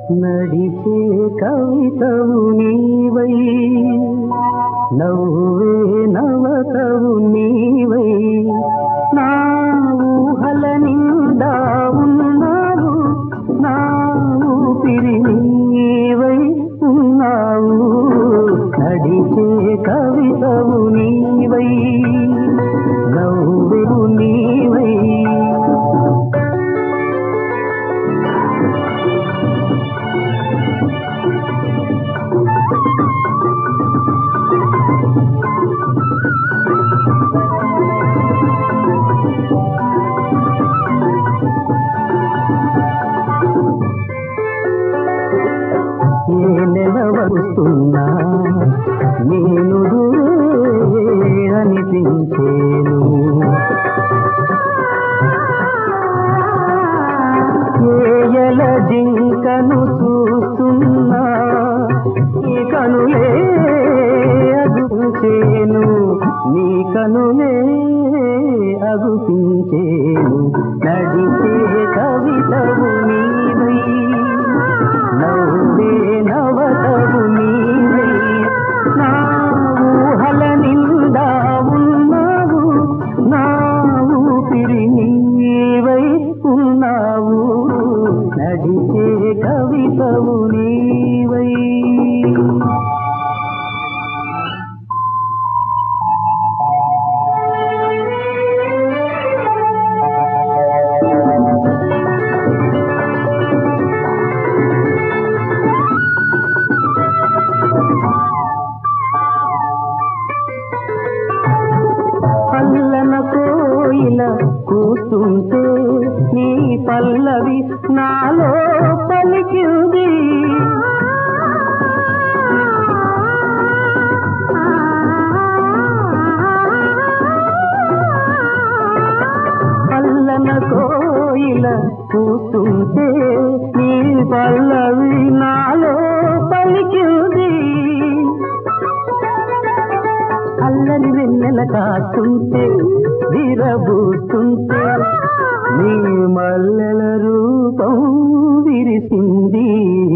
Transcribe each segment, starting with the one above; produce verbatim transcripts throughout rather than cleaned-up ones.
నడిచే కవితవు నీవై నవ్వే నవతవు నీవై నా ఊహల నిండా ఉన్నావు నా ఊపిరి నీవై ఉన్నావు నడిచే కవితవు నీవై నవ్వే నీవై ఏ నెల వస్తున్నా నేను అనిపించేను ఏయల జింకను చూస్తున్నా ఈ కనులే అగుపించేను నీ కనులే అగుపించేను నడిచే కవితవు నీవై నవ్వే నవతవు నీవై నా ఊహల నిండా ఉన్నావు నా ఊపిరి నీవై ఉన్నావు నడిచే కవితవు నీవై పల్లన కోయిల కూస్తుంటే నీ పల్లవి నాలో పలికింది పల్లన కోయిల కూస్తుంటే నీ పల్లవి నాలో పలికింది అల్లరి వెన్నెల కాస్తుంటే విరబూస్తుంటే నీ మల్లెల రూపం విరిసింది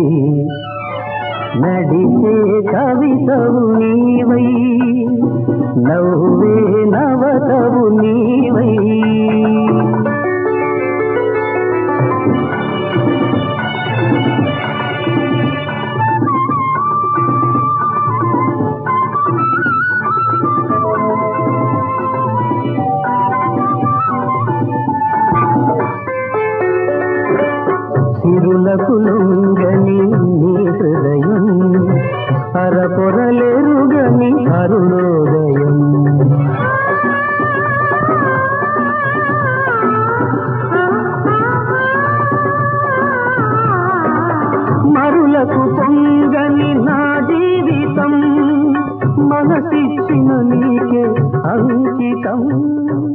నడిచే కవితవు నీవై నవ్వే నవతవు నీవై సిరులకు లొంగని నీ హృదయం అరపొరలెరుగని అరుణోదయం మరులకు పొంగని నా జీవితం మనసిచ్చిన నీకే అంకితం